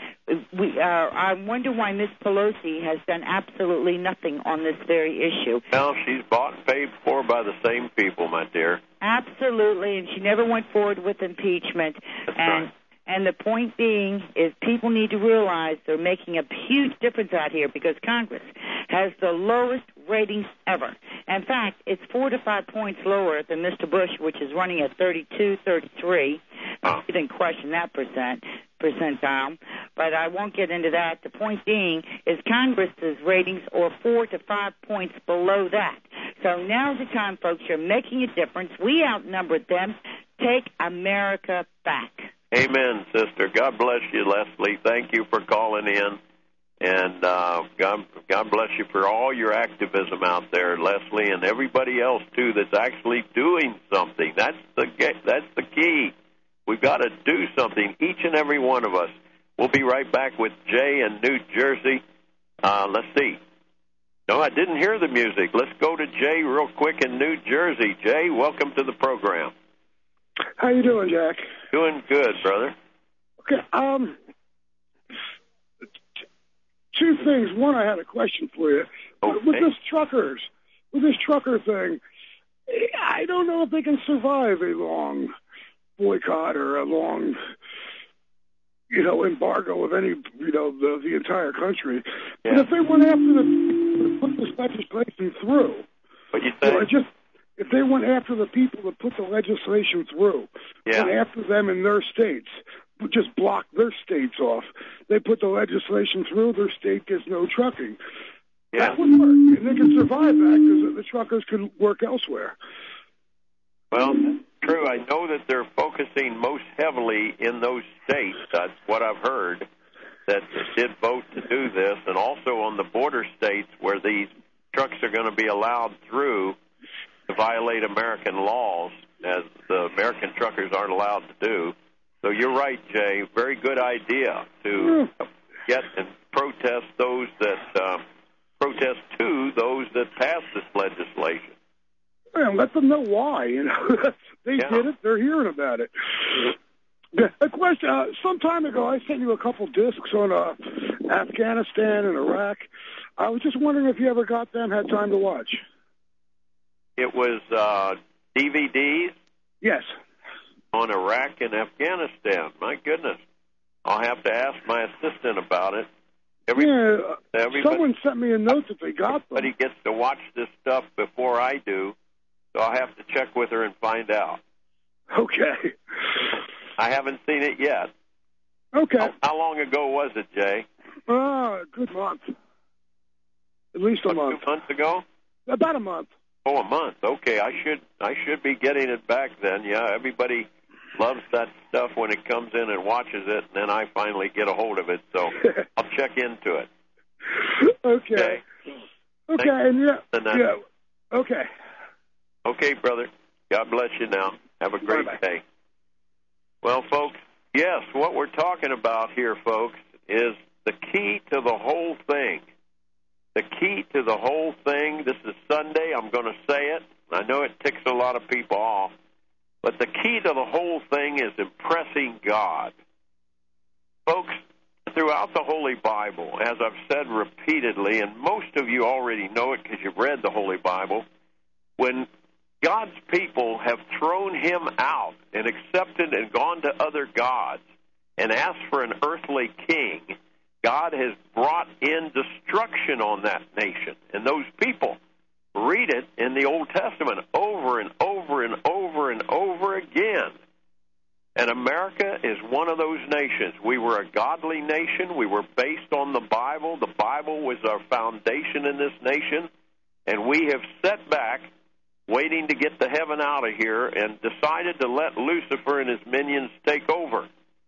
I wonder why Ms. Pelosi has done absolutely nothing on this very issue. Well, she's bought and paid for by the same people, my dear. Absolutely, and she never went forward with impeachment. That's right. And the point being is people need to realize they're making a huge difference out here because Congress has the lowest ratings ever. In fact, it's 4 to 5 points lower than Mr. Bush, which is running at 32, 33. I didn't question that percentile, but I won't get into that. The point being is Congress's ratings are 4 to 5 points below that. So now's the time, folks. You're making a difference. We outnumbered them. Take America back. Amen, sister. God bless you, Leslie. Thank you for calling in. And God bless you for all your activism out there, Leslie, and everybody else, too, that's actually doing something. That's the key. We've got to do something, each and every one of us. We'll be right back with Jay in New Jersey. Let's see. No, I didn't hear the music. Let's go to Jay real quick in New Jersey. Jay, welcome to the program. How you doing, Jack? Doing good, brother. Okay. Two things. One, I had a question for you. Okay. With this trucker thing, I don't know if they can survive a long boycott or a long, embargo of any, the entire country. Yeah. But if they went after to put this legislation through, what you say? If they went after the people that put the legislation through, went after them in their states, just block their states off. They put the legislation through, their state gets no trucking. Yeah. That would work. And they can survive that because the truckers can work elsewhere. Well, true. I know that they're focusing most heavily in those states. That's what I've heard, that did vote to do this, and also on the border states where these trucks are going to be allowed through to violate American laws, as the American truckers aren't allowed to do. So you're right, Jay. Very good idea to get and protest those that those that pass this legislation. Well, let them know why. They did it. They're hearing about it. A question. Some time ago, I sent you a couple discs on Afghanistan and Iraq. I was just wondering if you ever got them, had time to watch. It was DVDs? Yes. On Iraq and Afghanistan. My goodness. I'll have to ask my assistant about it. Someone sent me a note that they got them. Everybody gets to watch this stuff before I do, so I'll have to check with her and find out. Okay. I haven't seen it yet. Okay. How long ago was it, Jay? A good month. At least a month. 2 months ago? About a month. Oh, a month. Okay, I should be getting it back then. Yeah, everybody loves that stuff when it comes in and watches it, and then I finally get a hold of it. So I'll check into it. Okay. And Okay. Okay, brother. God bless you now. Have a great day. Well, folks, yes, what we're talking about here, folks, is the key to the whole thing. The key to the whole thing, this is Sunday, I'm going to say it. I know it ticks a lot of people off. But the key to the whole thing is impressing God. Folks, throughout the Holy Bible, as I've said repeatedly, and most of you already know it because you've read the Holy Bible, when God's people have thrown him out and accepted and gone to other gods and asked for an earthly king, God has brought in destruction on that nation and those people. Read it in the Old Testament over and over and over and over again. And America is one of those nations. We were a godly nation. We were based on the Bible. The Bible was our foundation in this nation. And we have set back, waiting to get the heaven out of here, and decided to let Lucifer and his minions take over.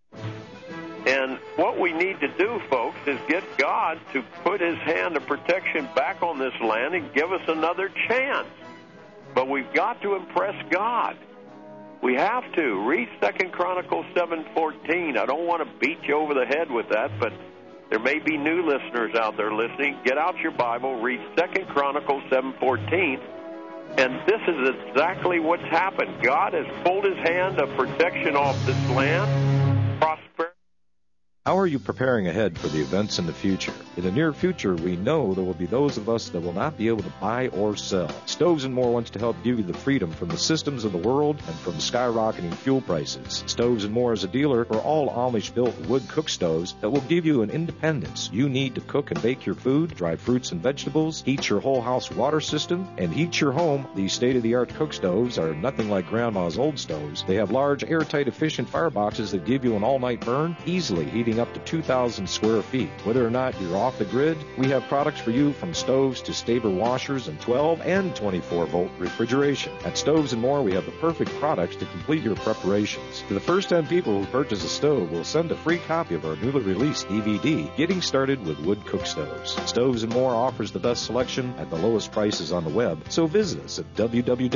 And what we need to do, folks, is get God to put his hand of protection back on this land and give us another chance. But we've got to impress God. We have to. Read 2 Chronicles 7:14. I don't want to beat you over the head with that, but there may be new listeners out there listening. Get out your Bible, read 2 Chronicles 7:14, and this is exactly what's happened. God has pulled his hand of protection off this land. Prosperity. How are you preparing ahead for the events in the future? In the near future, we know there will be those of us that will not be able to buy or sell. Stoves and More wants to help give you the freedom from the systems of the world and from skyrocketing fuel prices. Stoves and More is a dealer for all Amish-built wood cook stoves that will give you an independence you need to cook and bake your food, dry fruits and vegetables, heat your whole house water system, and heat your home. These state-of-the-art cook stoves are nothing like Grandma's old stoves. They have large, airtight, efficient fireboxes that give you an all-night burn, easily heating up to 2,000 square feet. Whether or not you're off the grid, we have products for you from stoves to Staber washers and 12 and 24-volt refrigeration. At Stoves and More, we have the perfect products to complete your preparations. To the first 10 people who purchase a stove, we'll send a free copy of our newly released DVD, Getting Started with Wood Cook Stoves. Stoves and More offers the best selection at the lowest prices on the web, so visit us at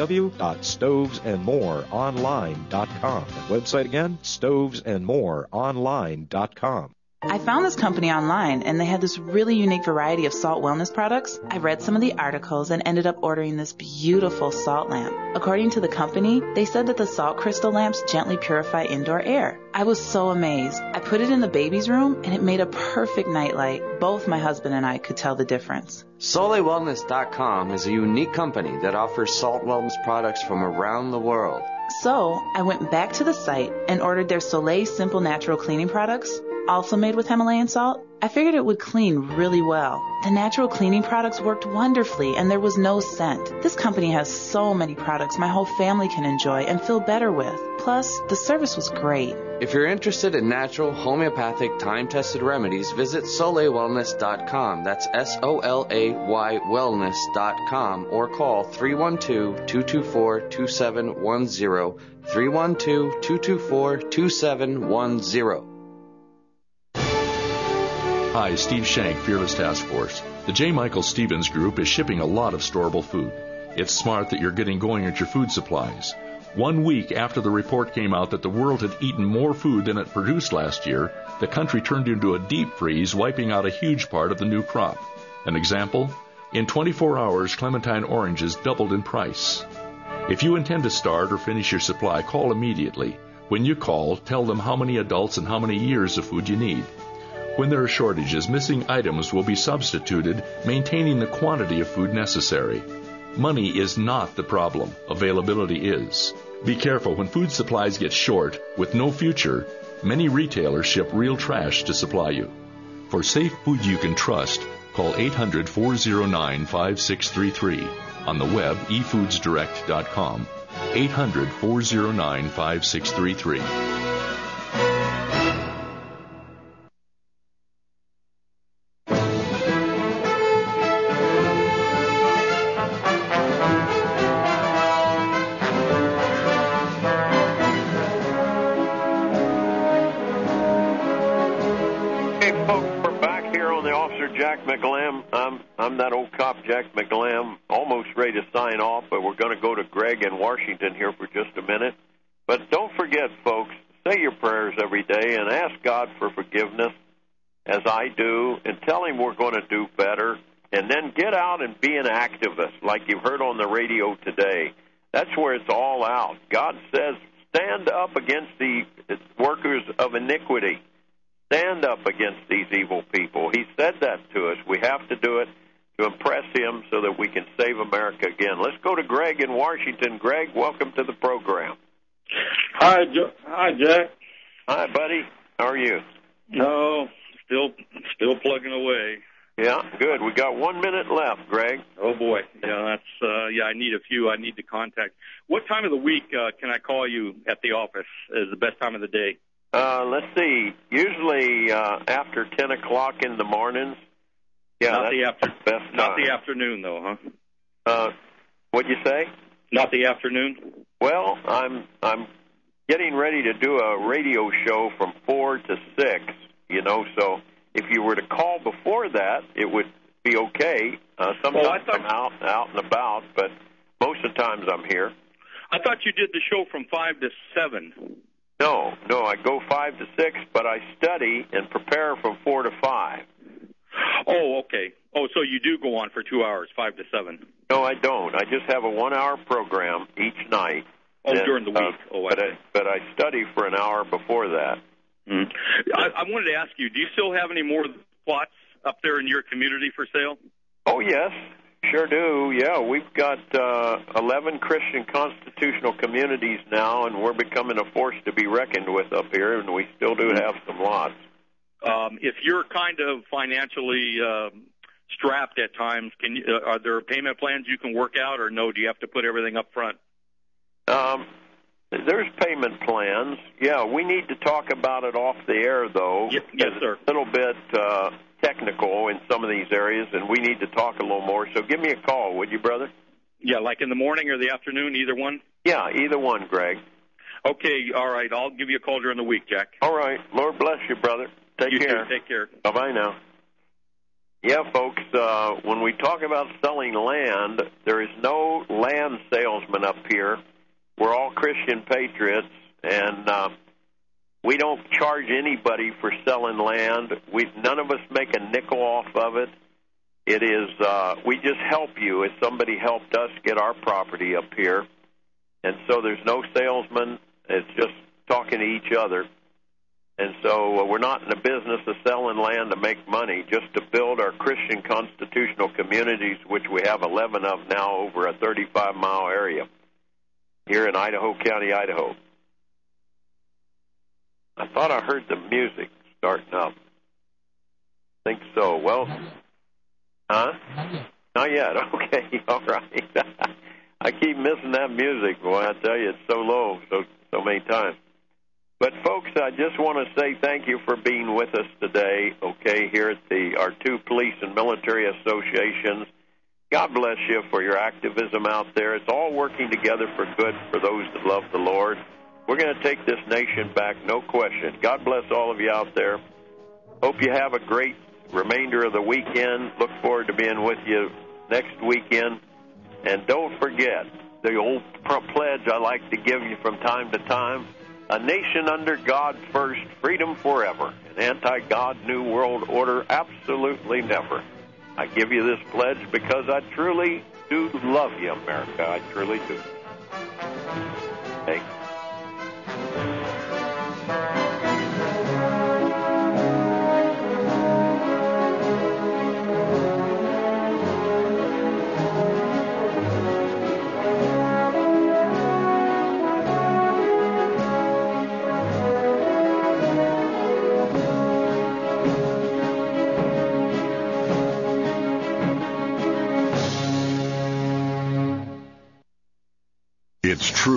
www.stovesandmoreonline.com. That website again, stovesandmoreonline.com. I found this company online, and they had this really unique variety of salt wellness products. I read some of the articles and ended up ordering this beautiful salt lamp. According to the company, they said that the salt crystal lamps gently purify indoor air. I was so amazed. I put it in the baby's room, and it made a perfect nightlight. Both my husband and I could tell the difference. SoleilWellness.com is a unique company that offers salt wellness products from around the world. So I went back to the site and ordered their Soleil Simple Natural Cleaning products, also made with Himalayan salt. I figured it would clean really well. The natural cleaning products worked wonderfully, and there was no scent. This company has so many products my whole family can enjoy and feel better with. Plus, the service was great. If you're interested in natural, homeopathic, time-tested remedies, visit SoleilWellness.com. That's SOLAY wellness.com, or call 312-224-2710, 312-224-2710. Hi, Steve Shank, Fearless Task Force. The J. Michael Stevens Group is shipping a lot of storable food. It's smart that you're getting going at your food supplies. 1 week after the report came out that the world had eaten more food than it produced last year, the country turned into a deep freeze, wiping out a huge part of the new crop. An example? In 24 hours, clementine oranges doubled in price. If you intend to start or finish your supply, call immediately. When you call, tell them how many adults and how many years of food you need. When there are shortages, missing items will be substituted, maintaining the quantity of food necessary. Money is not the problem. Availability is. Be careful when food supplies get short, with no future. Many retailers ship real trash to supply you. For safe food you can trust, call 800-409-5633. On the web, efoodsdirect.com. 800-409-5633. I'm that old cop, Jack McGlam, almost ready to sign off, but we're going to go to Greg in Washington here for just a minute. But don't forget, folks, say your prayers every day and ask God for forgiveness, as I do, and tell him we're going to do better. And then get out and be an activist, like you've heard on the radio today. That's where it's all out. God says, stand up against the workers of iniquity. Stand up against these evil people. He said that to us. We have to do it to impress him so that we can save America again. Let's go to Greg in Washington. Greg, welcome to the program. Hi, Jack. Hi, buddy. How are you? No, still plugging away. Yeah, good. We got 1 minute left, Greg. Oh boy, yeah, I need a few. I need to contact. What time of the week can I call you at the office? Is the best time of the day? Let's see. Usually after 10 o'clock in the mornings. Yeah, not the afternoon though, huh? What'd you say? Not the afternoon. Well, I'm getting ready to do a radio show from 4 to 6. So if you were to call before that, it would be okay. Sometimes I'm out and about, but most of the times I'm here. I thought you did the show from 5 to 7. No, I go 5 to 6, but I study and prepare from 4 to 5. Oh, okay. Oh, so you do go on for 2 hours, 5 to 7. No, I don't. I just have a 1 hour program each night. Oh, during the week. But I study for an hour before that. Mm. I wanted to ask you, do you still have any more plots up there in your community for sale? Oh, yes, sure do. Yeah, we've got 11 Christian constitutional communities now, and we're becoming a force to be reckoned with up here, and we still do have some lots. If you're kind of financially strapped at times, are there payment plans you can work out, or no, do you have to put everything up front? There's payment plans. Yeah, we need to talk about it off the air, though. Yes, sir. It's a little bit technical in some of these areas, and we need to talk a little more. So give me a call, would you, brother? Yeah, like in the morning or the afternoon, either one? Yeah, either one, Greg. Okay, all right. I'll give you a call during the week, Jack. All right. Lord bless you, brother. Take care. Too. Take care. Bye-bye now. Yeah, folks, when we talk about selling land, there is no land salesman up here. We're all Christian patriots, and we don't charge anybody for selling land. None of us make a nickel off of it. It is we just help you as somebody helped us get our property up here. And so there's no salesman. It's just talking to each other. And so we're not in the business of selling land to make money, just to build our Christian constitutional communities, which we have 11 of now over a 35-mile area here in Idaho County, Idaho. I thought I heard the music starting up. I think so. Well, huh? Not yet. Okay, all right. I keep missing that music, boy. I tell you, it's so low so many times. But, folks, I just want to say thank you for being with us today, okay, here at our two police and military associations. God bless you for your activism out there. It's all working together for good for those that love the Lord. We're going to take this nation back, no question. God bless all of you out there. Hope you have a great remainder of the weekend. Look forward to being with you next weekend. And don't forget the old pledge I like to give you from time to time. A nation under God first, freedom forever. An anti-God new world order, absolutely never. I give you this pledge because I truly do love you, America. I truly do. Thanks. It's true.